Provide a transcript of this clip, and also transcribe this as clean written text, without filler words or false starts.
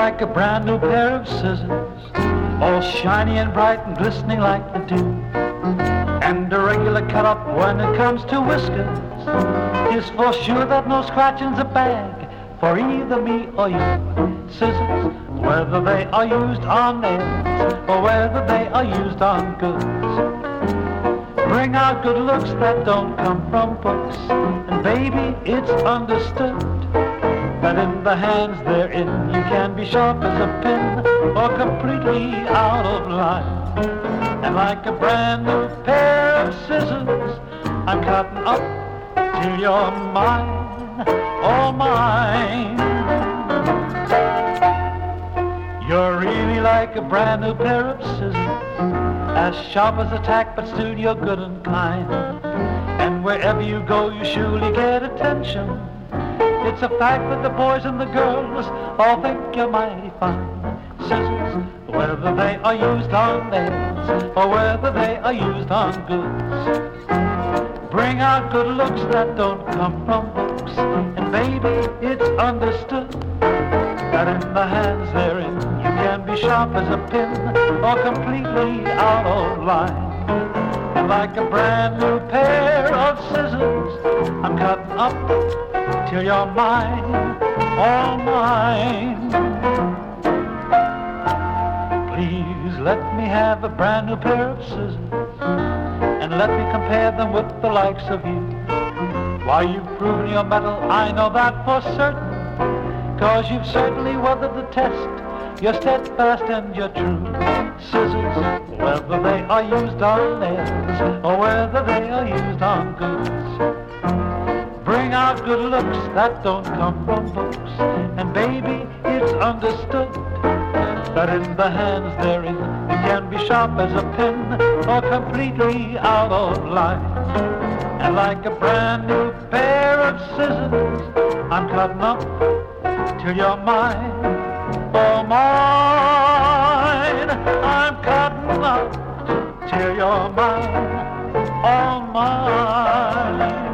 like a brand new pair of scissors, all shiny and bright and glistening like the dew. And a regular cut up when it comes to whiskers is for sure that no scratching's a bag for either me or you. Scissors, whether they are used on nails or whether they are used on goods, bring out good looks that don't come from books. And baby, it's understood that in the hands they're in you can be sharp as a pin or completely out of line. And like a brand new pair of scissors, I'm cutting up till you're mine, all mine. You're really like a brand new pair of scissors, as sharp as a tack, but still you're good and kind. And wherever you go, you surely get attention. It's a fact that the boys and the girls all think you're mighty fine. Scissors, whether they are used on nails or whether they are used on goods, bring out good looks that don't come from books. And baby, it's understood that in the hands they're in you can be sharp as a pin or completely out of line. And like a brand new pair of scissors, I'm cutting up till you're mine, all mine. Please let me have a brand new pair of scissors, and let me compare them with the likes of you. Why, you've proven your mettle, I know that for certain, 'cause you've certainly weathered the test. You're steadfast and you're true. Scissors, whether they are used on nails or whether they are used on goods, bring out good looks that don't come from books. And baby, it's understood that in the hands they're in you can be sharp as a pin or completely out of line. And like a brand new pair of scissors, I'm cutting up till you're mine, oh mine. I'm cutting up till you're mine, all mine.